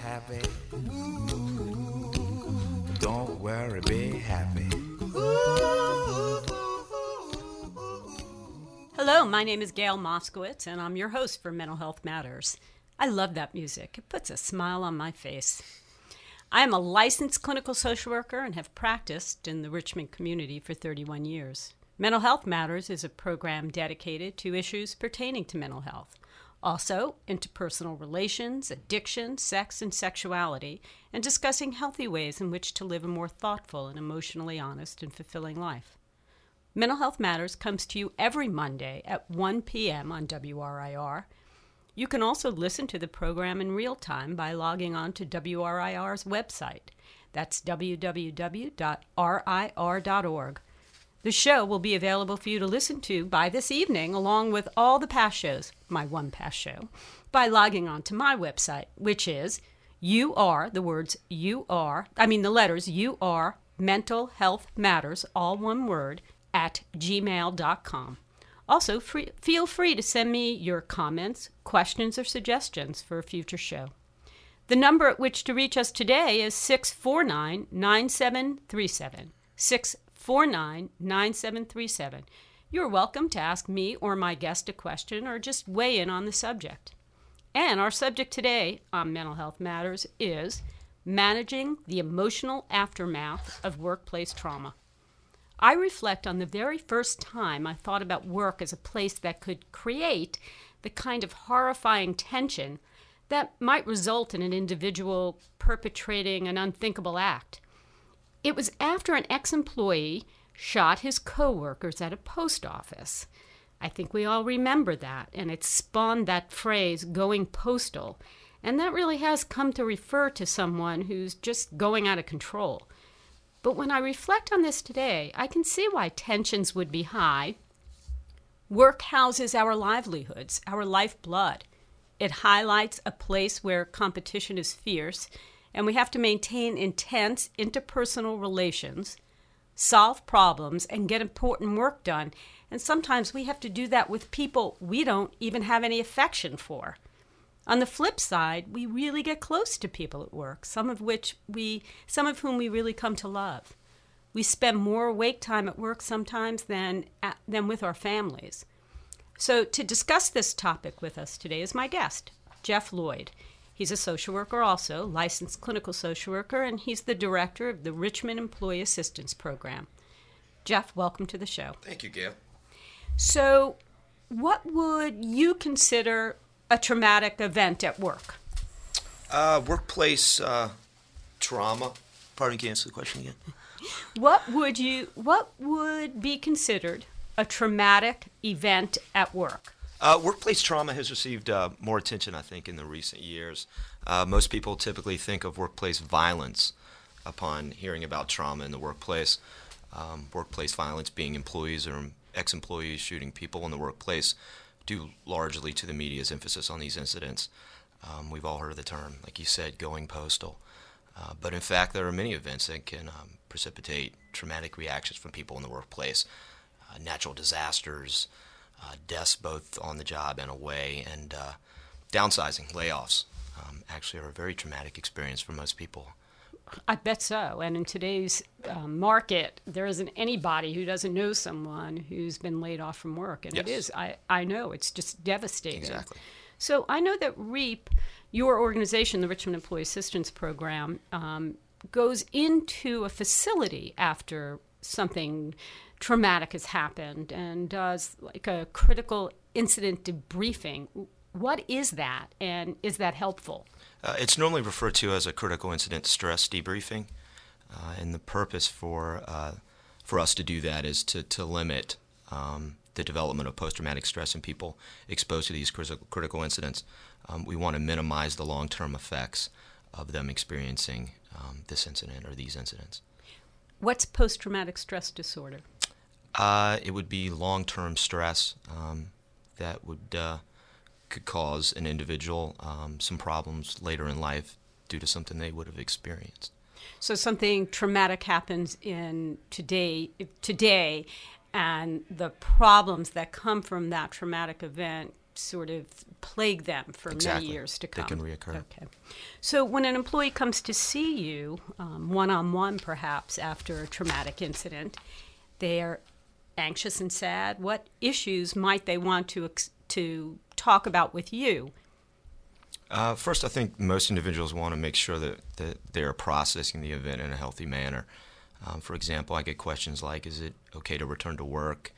happy. Don't worry, be happy. Hello, my name is Gail Moskowitz, and I'm your host for Mental Health Matters. I love that music. It puts a smile on my face. I am a licensed clinical social worker and have practiced in the Richmond community for 31 years. Mental Health Matters is a program dedicated to issues pertaining to mental health. Also, interpersonal relations, addiction, sex, and sexuality, and discussing healthy ways in which to live a more thoughtful and emotionally honest and fulfilling life. Mental Health Matters comes to you every Monday at 1 p.m. on WRIR. You can also listen to the program in real time by logging on to WRIR's website. That's www.rir.org. The show will be available for you to listen to by this evening, along with all the past shows, my one past show, by logging on to my website, which is the letters UR, Mental Health Matters, all one word, at gmail.com. Also, feel free to send me your comments, questions, or suggestions for a future show. The number at which to reach us today is 649-9737. 649-9737. You're welcome to ask me or my guest a question or just weigh in on the subject. And our subject today on Mental Health Matters is managing the emotional aftermath of workplace trauma. I reflect on the very first time I thought about work as a place that could create the kind of horrifying tension that might result in an individual perpetrating an unthinkable act. It was after an ex-employee shot his coworkers at a post office. I think we all remember that, and it spawned that phrase, going postal, and that really has come to refer to someone who's just going out of control. But when I reflect on this today, I can see why tensions would be high. Work houses our livelihoods, our lifeblood. It highlights a place where competition is fierce, and we have to maintain intense interpersonal relations, solve problems, and get important work done. And sometimes we have to do that with people we don't even have any affection for. On the flip side, we really get close to people at work, some of whom we really come to love. We spend more awake time at work sometimes than with our families. So to discuss this topic with us today is my guest, Jeff Lloyd. He's a social worker also, licensed clinical social worker, and he's the director of the Richmond Employee Assistance Program. Jeff, welcome to the show. Thank you, Gail. So what would you consider a traumatic event at work? Workplace trauma. Pardon, can you answer the question again? What would be considered a traumatic event at work? Workplace trauma has received more attention, I think, in the recent years. Most people typically think of workplace violence upon hearing about trauma in the workplace. Workplace violence being employees or ex-employees shooting people in the workplace, due largely to the media's emphasis on these incidents. We've all heard of the term, like you said, going postal. But in fact, there are many events that can precipitate traumatic reactions from people in the workplace. Natural disasters, deaths both on the job and away, and downsizing, layoffs, actually are a very traumatic experience for most people. I bet so. And in today's market, there isn't anybody who doesn't know someone who's been laid off from work. And yes. It is. I know. It's just devastating. Exactly. So I know that REAP, your organization, the Richmond Employee Assistance Program, goes into a facility after something traumatic has happened and does like a critical incident debriefing. What is that, and is that helpful? It's normally referred to as a critical incident stress debriefing, and the purpose for us to do that is to limit the development of post-traumatic stress in people exposed to these critical incidents. We want to minimize the long-term effects of them experiencing this incident or these incidents. What's post-traumatic stress disorder? It would be long-term stress that could cause an individual some problems later in life due to something they would have experienced. So something traumatic happens in today, and the problems that come from that traumatic event sort of plague them for Exactly. many years to come. They can reoccur. Okay. So when an employee comes to see you, one-on-one perhaps, after a traumatic incident, they're anxious and sad. What issues might they want to talk about with you? First, I think most individuals want to make sure that they're processing the event in a healthy manner. For example, I get questions like, is it okay to return to work?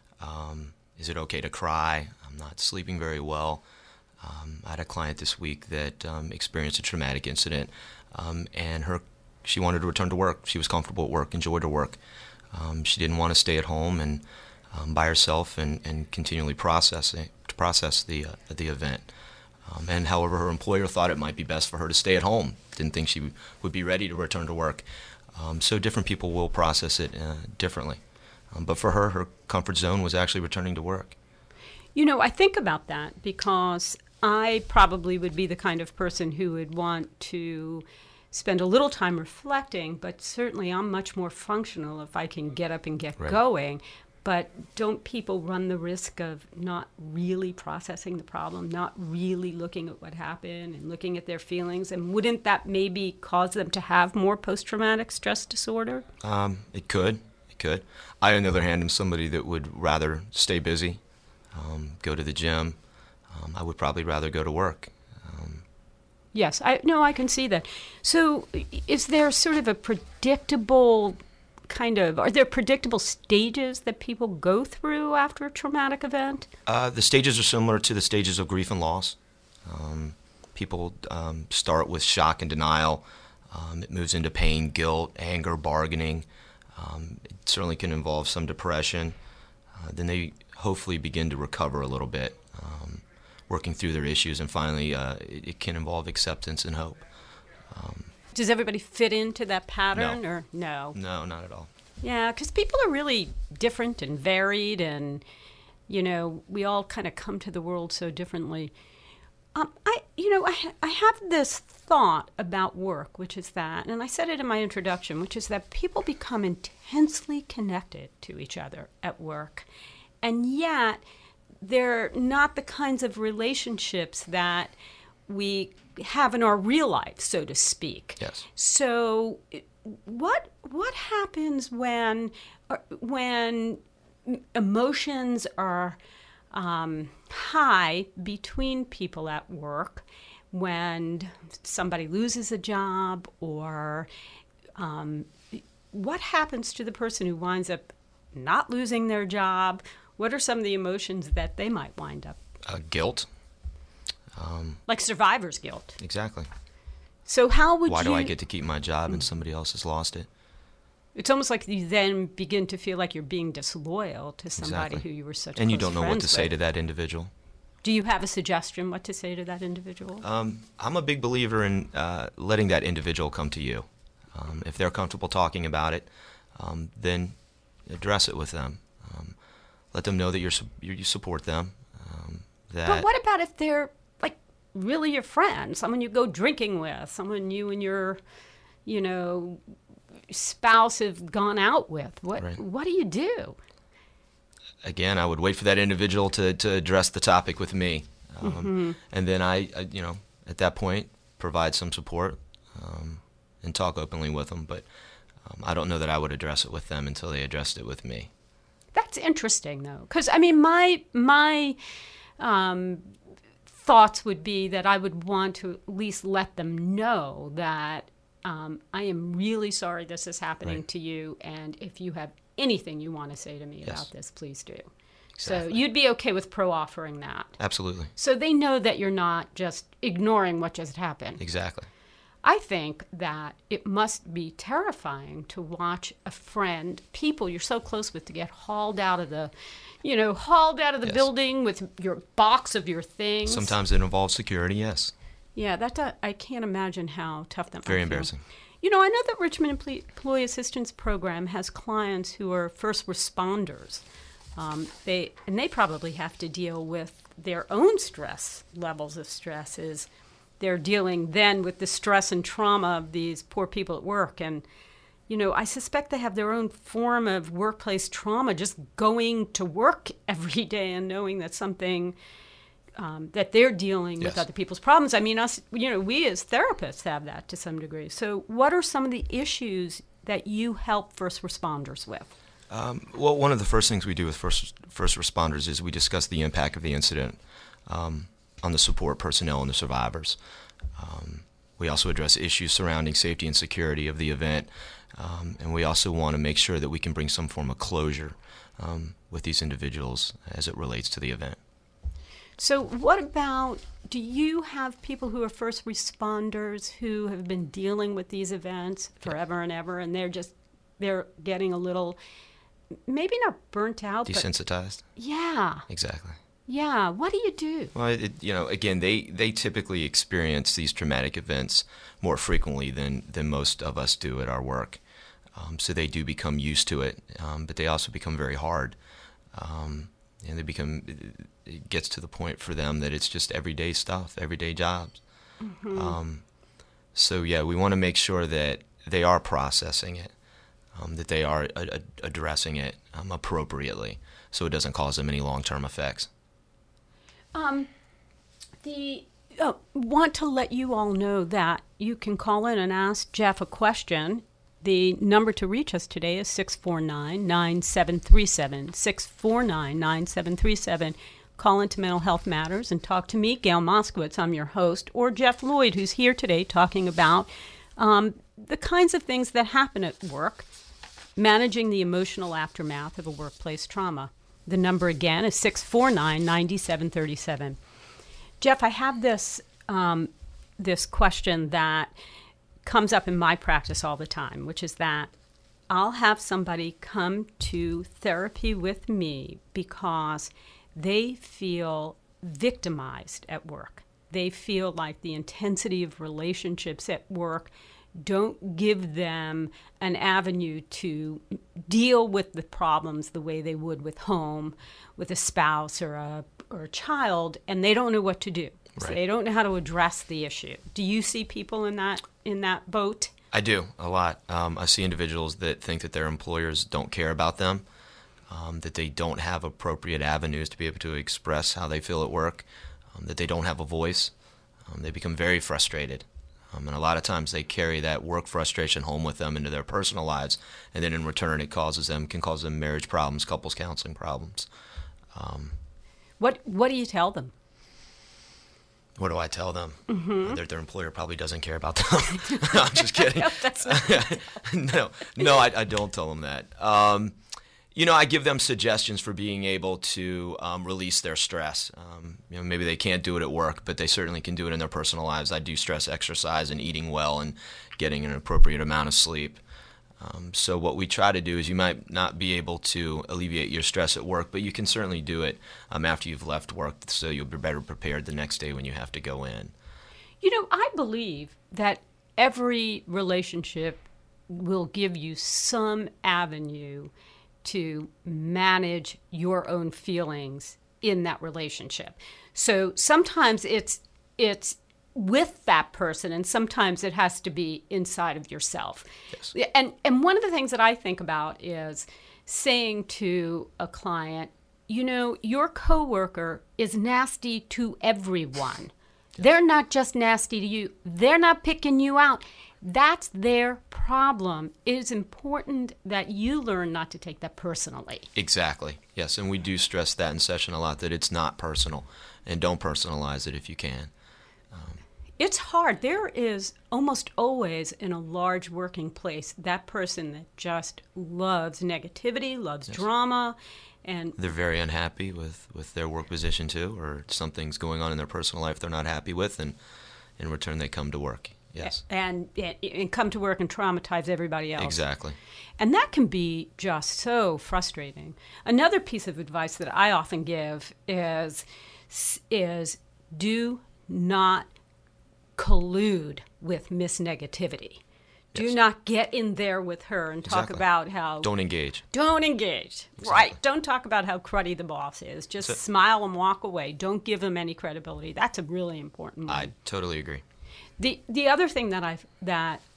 Is it okay to cry? I'm not sleeping very well. I had a client this week that experienced a traumatic incident, and she wanted to return to work. She was comfortable at work, enjoyed her work. She didn't want to stay at home and by herself and continually process the event. And however, her employer thought it might be best for her to stay at home. Didn't think she would be ready to return to work. So different people will process it differently. But for her, her comfort zone was actually returning to work. You know, I think about that because I probably would be the kind of person who would want to spend a little time reflecting, but certainly I'm much more functional if I can get up and get Right. going. But don't people run the risk of not really processing the problem, not really looking at what happened and looking at their feelings? And wouldn't that maybe cause them to have more post-traumatic stress disorder? It could. I, on the other hand, am somebody that would rather stay busy, go to the gym. I would probably rather go to work. Yes, I can see that. So is there sort of a predictable are there predictable stages that people go through after a traumatic event? The stages are similar to the stages of grief and loss. People start with shock and denial. It moves into pain, guilt, anger, bargaining. It certainly can involve some depression. Then they hopefully begin to recover a little bit, working through their issues, and finally it can involve acceptance and hope. Does everybody fit into that pattern No. or no? No, not at all. Yeah, because people are really different and varied, and we all kind of come to the world so differently. I have this thought about work, which is that, and I said it in my introduction, which is that people become intensely connected to each other at work, and yet they're not the kinds of relationships that we have in our real life, so to speak. Yes. So, what happens when emotions are high between people at work, when somebody loses a job, or what happens to the person who winds up not losing their job? What are some of the emotions that they might wind up? Guilt. Like survivor's guilt. Exactly. So how would Why you... do I get to keep my job and somebody else has lost it? It's almost like you then begin to feel like you're being disloyal to somebody Exactly. who you were such And you close don't know what to friends say with. to that individual. Do you have a suggestion what to say to that individual? I'm a big believer in letting that individual come to you. If they're comfortable talking about it, then address it with them. Let them know that you support them. But what about if they're like really your friend, someone you go drinking with, someone you and your, spouse have gone out with? Right. What do you do? Again, I would wait for that individual to address the topic with me, and then I at that point provide some support and talk openly with them. But I don't know that I would address it with them until they addressed it with me. That's interesting, though, because I mean, my thoughts would be that I would want to at least let them know that I am really sorry this is happening Right. to you, and if you have anything you want to say to me Yes. about this, please do. Exactly. So you'd be okay with pro-offering that. Absolutely. So they know that you're not just ignoring what just happened. Exactly. I think that it must be terrifying to watch a friend, people you're so close with, to get hauled out of the, Yes. building with your box of your things. Sometimes it involves security. Yes. Yeah, I can't imagine how tough that might Very feel. embarrassing. I know that Richmond Employee Assistance Program has clients who are first responders. They probably have to deal with their own stress, levels of stresses. They're dealing then with the stress and trauma of these poor people at work. And, I suspect they have their own form of workplace trauma, just going to work every day and knowing that something that they're dealing with Yes. other people's problems. I mean, us, we as therapists have that to some degree. So what are some of the issues that you help first responders with? Well, one of the first things we do with first responders is we discuss the impact of the incident on the support personnel and the survivors. We also address issues surrounding safety and security of the event, and we also want to make sure that we can bring some form of closure with these individuals as it relates to the event. So what about, do you have people who are first responders who have been dealing with these events forever and ever, and they're getting a little, maybe not burnt out, Desensitized? but yeah. Exactly. Yeah. What do you do? Well, again, they typically experience these traumatic events more frequently than most of us do at our work. So they do become used to it, but they also become very hard. And it gets to the point for them that it's just everyday stuff, everyday jobs. Mm-hmm. So yeah, we want to make sure that they are processing it, that they are addressing it appropriately, so it doesn't cause them any long-term effects. Want to let you all know that you can call in and ask Jeff a question. The number to reach us today is 649-9737, 649-9737. Call into Mental Health Matters and talk to me, Gail Moskowitz, I'm your host, or Jeff Lloyd, who's here today talking about the kinds of things that happen at work, managing the emotional aftermath of a workplace trauma. The number again is 649-9737. Jeff, I have this question that comes up in my practice all the time, which is that I'll have somebody come to therapy with me because they feel victimized at work. They feel like the intensity of relationships at work don't give them an avenue to deal with the problems the way they would with home, with a spouse or a child, and they don't know what to do. Right. So they don't know how to address the issue. Do you see people in that boat? I do, a lot. I see individuals that think that their employers don't care about them, that they don't have appropriate avenues to be able to express how they feel at work, that they don't have a voice. They become very frustrated. And a lot of times they carry that work frustration home with them into their personal lives, and then in return it can cause them marriage problems, couples counseling problems. What do you tell them? What do I tell them? Mm-hmm. That their employer probably doesn't care about them. I'm just kidding. No, that's not No, I don't tell them that. I give them suggestions for being able to release their stress. Maybe they can't do it at work, but they certainly can do it in their personal lives. I do stress exercise and eating well and getting an appropriate amount of sleep. So what we try to do is you might not be able to alleviate your stress at work, but you can certainly do it after you've left work, so you'll be better prepared the next day when you have to go in. I believe that every relationship will give you some avenue to manage your own feelings in that relationship. So sometimes it's with that person, and sometimes it has to be inside of yourself. Yes. And one of the things that I think about is saying to a client, your coworker is nasty to everyone. Yeah. They're not just nasty to you. They're not picking you out. That's their problem. It is important that you learn not to take that personally. Exactly. Yes, and we do stress that in session a lot, that it's not personal, and don't personalize it if you can. It's hard. There is almost always in a large working place that person that just loves negativity, loves drama, and they're very unhappy with their work position too, or something's going on in their personal life they're not happy with, and in return they come to work. Yes. And come to work and traumatize everybody else. Exactly. And that can be just so frustrating. Another piece of advice that I often give is do not collude with Miss Negativity. Do Yes. not get in there with her and talk Exactly. about how... Don't engage. Don't engage. Exactly. Right. Don't talk about how cruddy the boss is. Just smile and walk away. Don't give them any credibility. That's a really important one. I totally agree. The other thing that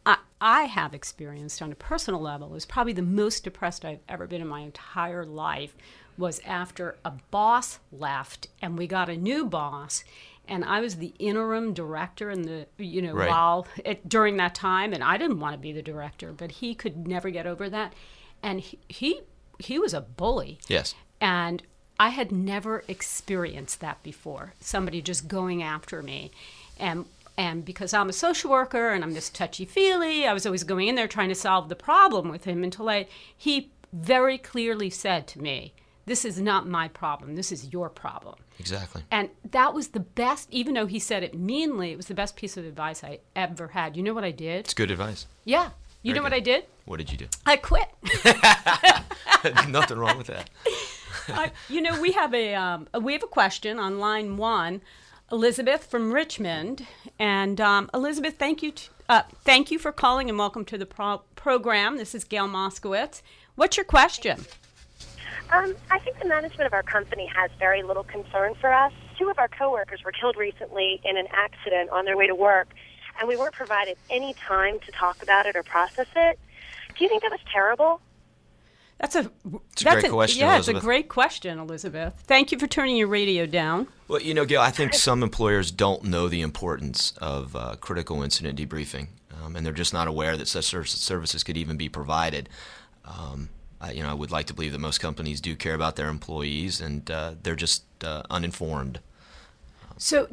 I have experienced on a personal level is probably the most depressed I've ever been in my entire life was after a boss left and we got a new boss, and I was the interim director in the Right. during that time, and I didn't want to be the director, but he could never get over that, and he was a bully. Yes. And I had never experienced that before. Somebody just going after me. And because I'm a social worker and I'm this touchy-feely, I was always going in there trying to solve the problem with him until he very clearly said to me, "This is not my problem. This is your problem." Exactly. And that was the best, even though he said it meanly, it was the best piece of advice I ever had. You know what I did? It's good advice. Yeah. You Very know what good. I did? What did you do? I quit. Nothing wrong with that. We have a question on line 1, Elizabeth from Richmond, and Elizabeth, thank you for calling and welcome to the program. This is Gail Moskowitz. What's your question? I think the management of our company has very little concern for us. 2 of our coworkers were killed recently in an accident on their way to work, and we weren't provided any time to talk about it or process it. Do you think that was terrible? It's a great question, Yeah, it's a Elizabeth. great question, Elizabeth. Thank you for turning your radio down. Well, Gail, I think some employers don't know the importance of critical incident debriefing, and they're just not aware that such services could even be provided. I would like to believe that most companies do care about their employees, and they're just uninformed. So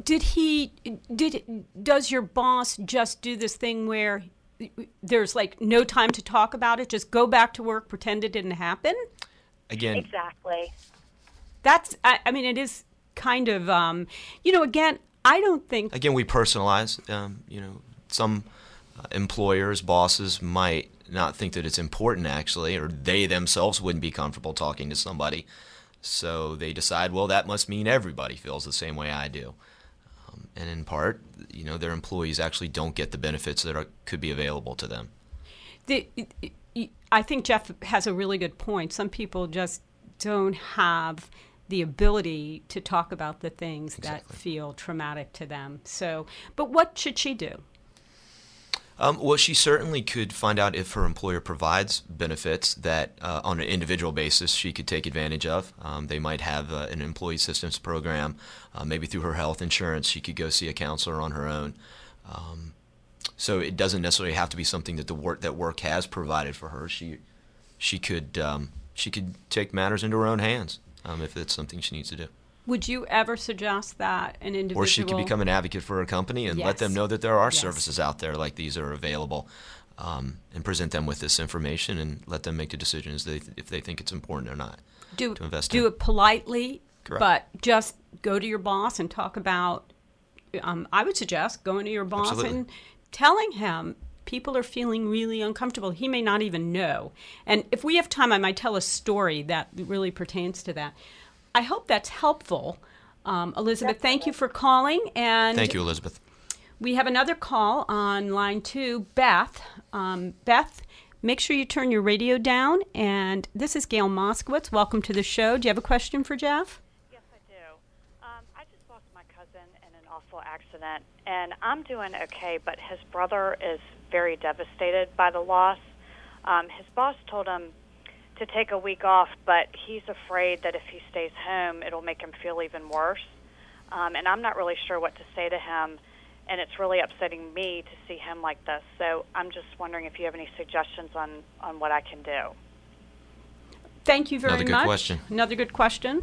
does your boss just do this thing where there's like no time to talk about it, just go back to work, pretend it didn't happen? Again, Exactly. It is kind of, again, I don't think. Again, we personalize. Some employers, bosses might not think that it's important actually, or they themselves wouldn't be comfortable talking to somebody. So they decide, well, that must mean everybody feels the same way I do. And in part, their employees actually don't get the benefits that could be available to them. I think Jeff has a really good point. Some people just don't have the ability to talk about the things that feel traumatic to them. So, but what should she do? Well, she certainly could find out if her employer provides benefits that on an individual basis she could take advantage of. They might have an employee assistance program. Maybe through her health insurance she could go see a counselor on her own. So it doesn't necessarily have to be something that work has provided for her. She could take matters into her own hands if it's something she needs to do. Would you ever suggest that an individual... Or she could become an advocate for her company and let them know that there are services out there like these are available, and present them with this information and let them make the decisions if they think it's important or not to invest in. Do it politely, Correct. but just go to your boss and talk about... I would suggest going to your boss Absolutely. and telling him people are feeling really uncomfortable. He may not even know. And if we have time, I might tell a story that really pertains to that. I hope that's helpful. Elizabeth, thank you for calling. And Thank you, Elizabeth. we have another call on line 2, Beth. Beth, make sure you turn your radio down. And this is Gail Moskowitz. Welcome to the show. Do you have a question for Jeff? Yes, I do. I just lost my cousin in an awful accident, and I'm doing okay, but his brother is very devastated by the loss. His boss told him to take a week off, but he's afraid that if he stays home, it'll make him feel even worse. And I'm not really sure what to say to him, and it's really upsetting me to see him like this. So I'm just wondering if you have any suggestions on what I can do. Thank you very much. Another good question. Another good question.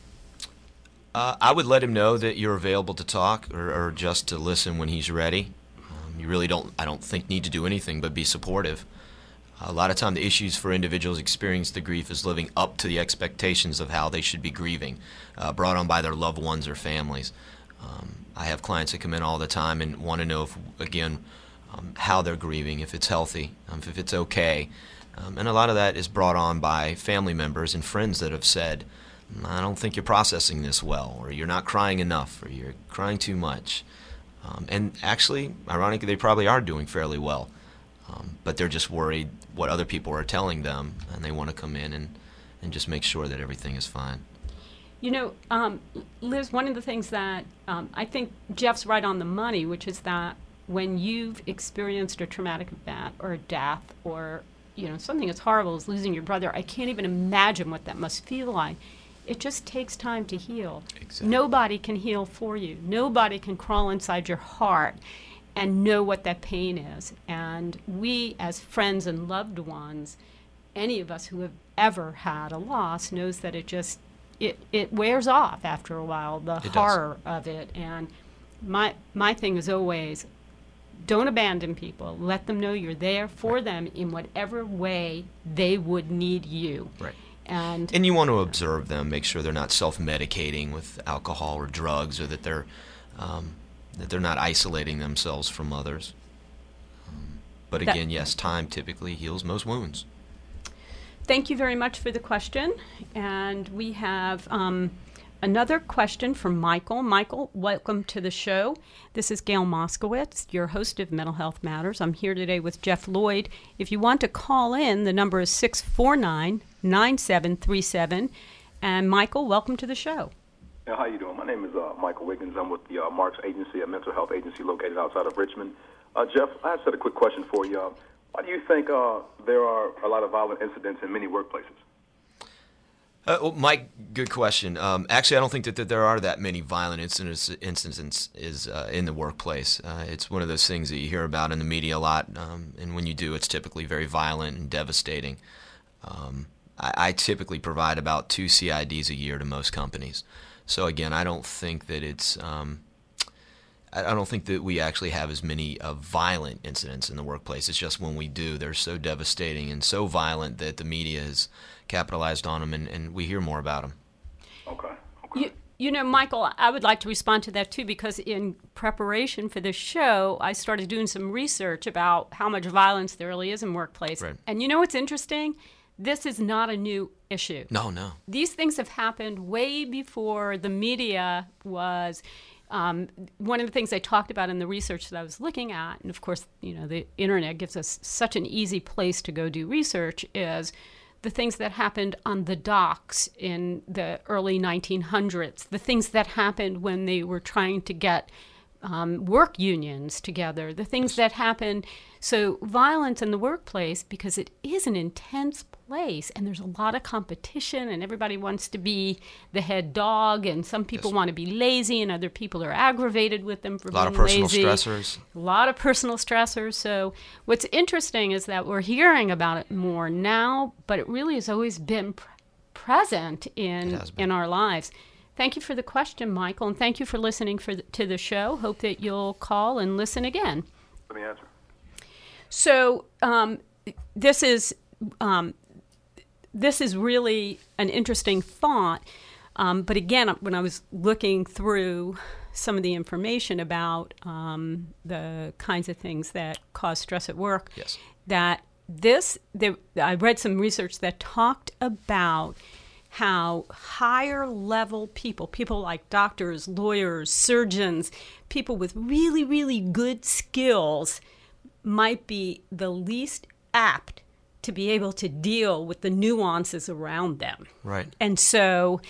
I would let him know that you're available to talk or just to listen when he's ready. You really I don't think, need to do anything but be supportive. A lot of time the issues for individuals experiencing the grief is living up to the expectations of how they should be grieving, brought on by their loved ones or families. I have clients that come in all the time and want to know, how they're grieving, if it's healthy, if it's okay. And a lot of that is brought on by family members and friends that have said, I don't think you're processing this well, or you're not crying enough, or you're crying too much. And actually, ironically, they probably are doing fairly well. But they're just worried what other people are telling them, and they want to come in and just make sure that everything is fine. Liz, one of the things that I think Jeff's right on the money, which is that when you've experienced a traumatic event or a death or something as horrible as losing your brother. I can't even imagine what that must feel like. It just takes time to heal. Exactly. Nobody can heal for you. Nobody can crawl inside your heart and know what that pain is. And we, as friends and loved ones, any of us who have ever had a loss knows that it wears off after a while, the horror of it. And my thing is always, don't abandon people. Let them know you're there for them in whatever way they would need you. Right. And you want to observe them, make sure they're not self-medicating with alcohol or drugs, or that they're not isolating themselves from others. But again, yes, time typically heals most wounds. Thank you very much for the question. And we have another question from Michael. Michael, welcome to the show. This is Gail Moskowitz, your host of Mental Health Matters. I'm here today with Jeff Lloyd. If you want to call in, the number is 649-9737. And Michael, welcome to the show. Yeah, how you doing? My name is Michael Wiggins. I'm with the Marks Agency, a mental health agency located outside of Richmond. Jeff, I just had a quick question for you. Why do you think there are a lot of violent incidents in many workplaces? Mike, good question. Actually, I don't think that there are that many violent incidents in the workplace. It's one of those things that you hear about in the media a lot, and when you do, it's typically very violent and devastating. I typically provide about 2 CIDs a year to most companies. So again, I don't think that I don't think that we actually have as many violent incidents in the workplace. It's just when we do, they're so devastating and so violent that the media has capitalized on them, and we hear more about them. Okay. Michael, I would like to respond to that too, because in preparation for this show, I started doing some research about how much violence there really is in workplace. Right. And you know what's interesting? This is not a new issue. No. These things have happened way before the media was. One of the things I talked about in the research that I was looking at, and of course, the internet gives us such an easy place to go do research, is the things that happened on the docks in the early 1900s, the things that happened when they were trying to get work unions together, the things that happened. So violence in the workplace, because it is an intense place and there's a lot of competition and everybody wants to be the head dog, and some people want to be lazy and other people are aggravated with them for being lazy. A lot of personal stressors. A lot of personal stressors. So what's interesting is that we're hearing about it more now, but it really has always been present in our lives. Thank you for the question, Michael, and thank you for listening to the show. Hope that you'll call and listen again. Let me answer. So this is really an interesting thought. But again, when I was looking through some of the information about the kinds of things that cause stress at work, yes, I read some research that talked about how higher level people like doctors, lawyers, surgeons, people with really, really good skills might be the least apt to be able to deal with the nuances around them. Right. And so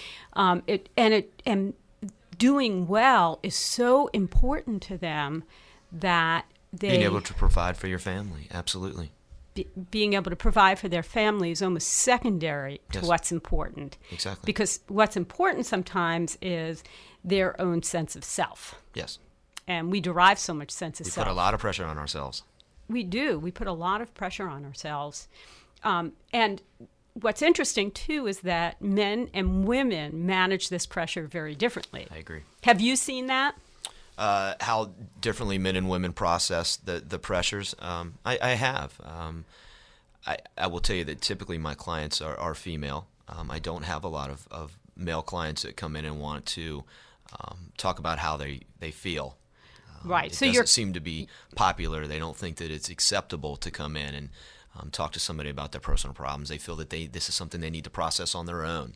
doing well is so important to them that being able to provide for your family, absolutely. Being able to provide for their family is almost secondary to what's important. Exactly. Because what's important sometimes is their own sense of self. Yes. And we derive so much sense of self. We put a lot of pressure on ourselves. We do. We put a lot of pressure on ourselves. And what's interesting, too, is that men and women manage this pressure very differently. I agree. Have you seen that? How differently men and women process the pressures. I have. I will tell you that typically my clients are female. I don't have a lot of male clients that come in and want to talk about how they feel. Right. It doesn't seem to be popular. They don't think that it's acceptable to come in and talk to somebody about their personal problems. They feel that this is something they need to process on their own.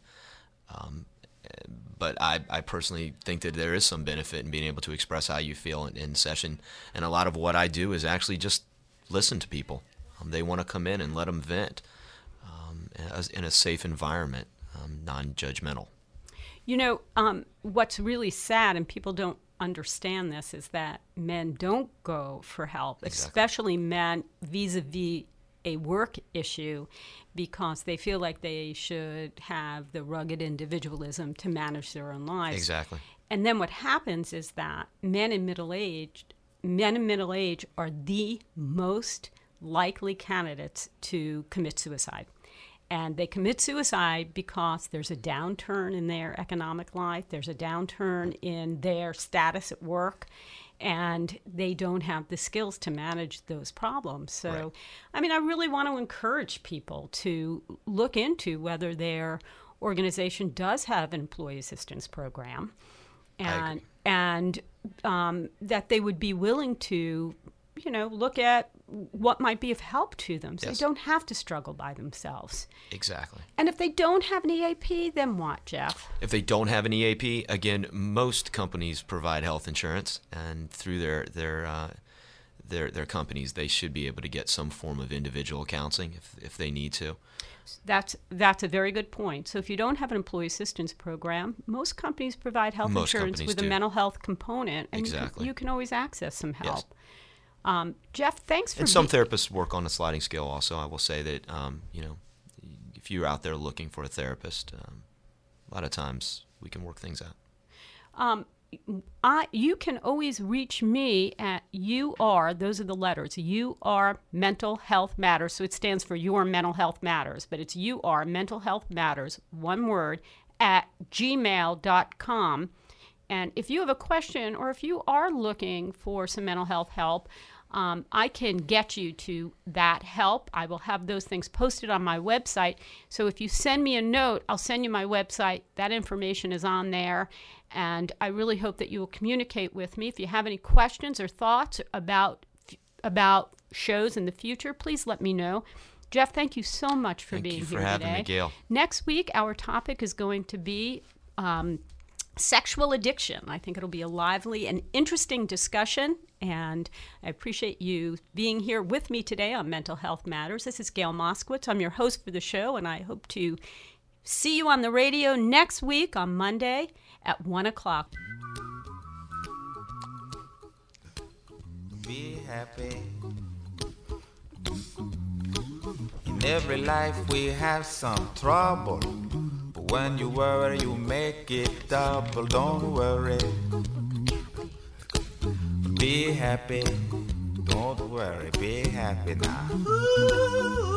But I personally think that there is some benefit in being able to express how you feel in session. And a lot of what I do is actually just listen to people. They want to come in and let them vent in a safe environment, non-judgmental. What's really sad, and people don't understand this is that men don't go for help, Exactly. especially men vis-a-vis a work issue, because they feel like they should have the rugged individualism to manage their own lives. Exactly. And then what happens is that men in middle age are the most likely candidates to commit suicide. And they commit suicide because there's a downturn in their economic life, there's a downturn in their status at work, and they don't have the skills to manage those problems. So, Right. I mean, I really want to encourage people to look into whether their organization does have an employee assistance program, I and that they would be willing to, look at what might be of help to them, so Yes. they don't have to struggle by themselves. Exactly. And if they don't have an EAP, then what, Jeff? If they don't have an EAP, again, most companies provide health insurance, and through their companies, they should be able to get some form of individual counseling if they need to. That's a very good point. So if you don't have an employee assistance program, most companies provide health Most insurance companies with do. a mental health component, and Exactly. you can always access some help. Yes. Jeff, thanks for And some therapists work on a sliding scale also. I will say that, if you're out there looking for a therapist, a lot of times we can work things out. You can always reach me at UR, those are the letters, UR Mental Health Matters. So it stands for Your Mental Health Matters, but it's UR Mental Health Matters, one word, at gmail.com. And if you have a question, or if you are looking for some mental health help, I can get you to that help. I will have those things posted on my website. So if you send me a note, I'll send you my website. That information is on there. And I really hope that you will communicate with me. If you have any questions or thoughts about shows in the future, please let me know. Jeff, thank you so much for being Thank you here for having today. me, Gail. Next week, our topic is going to be sexual addiction. I think it'll be a lively and interesting discussion, and I appreciate you being here with me today on Mental Health Matters. This is Gail Moskowitz. I'm your host for the show, and I hope to see you on the radio next week on Monday at 1 o'clock. Be happy. In every life we have some trouble, but when you worry you make it double. Don't worry, be happy. Don't worry, be happy now.